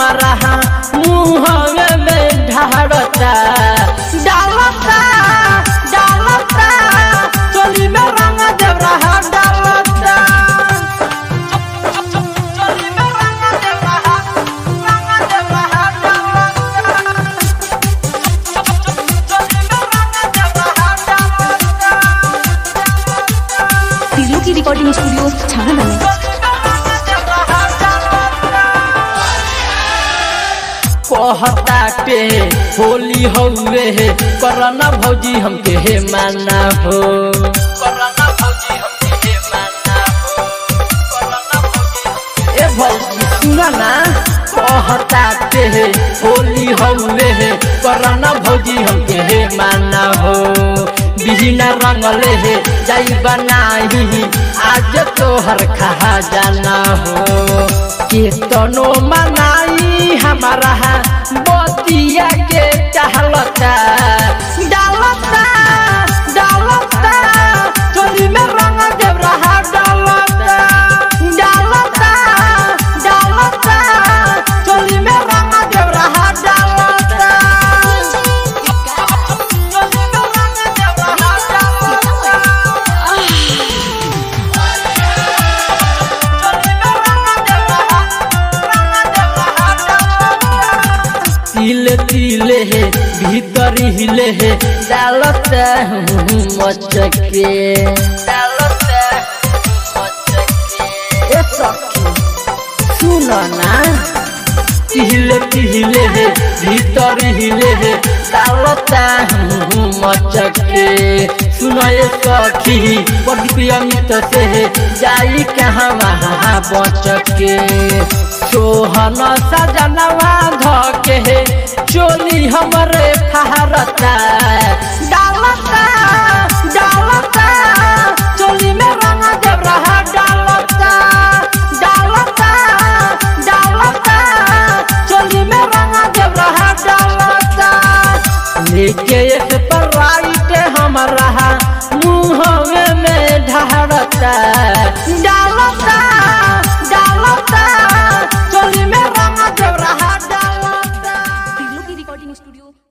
हमारा मुँह में ढाड़ता डालता डालता चोली में रंग देव रहा डालता चोली में रंग देव रहा तिजलो की रिकॉर्डिंग स्टूडियो छाना में कहता पे होली हौवे करना भौजी हमके हे माना हो करना भौजी हमके हे माना हो करना भौजी ए भौजी सुना ना कहता पे होली हौवे करना भौजी हमके हे माना हो बिना रंगले हे जाई बनाही आज तोहर खा जाना हो केतनो मनाई हमारा बतिया के चाहलता डालता डालता चोली में रंग देव रहा डालता डालता डालता चोली में रंग देव रहा डालता चोली में रंग देव रहा डालता तिले तिले है भीतर हिले है डालता हूँ मचके डालता मचके ए सखी सुनो ना तिले तिले है भीतर हिले है डालता हूँ मचके सुनो ये सखी बड़ी अमित से है जाई कहाँ वहाँ बचके सोहन सजनवा धके है चोली हमरे फहरता डालता डालता चोली में रंग देव रहा डालता डालता डालता चोली में रंग देव रहा डालता लेके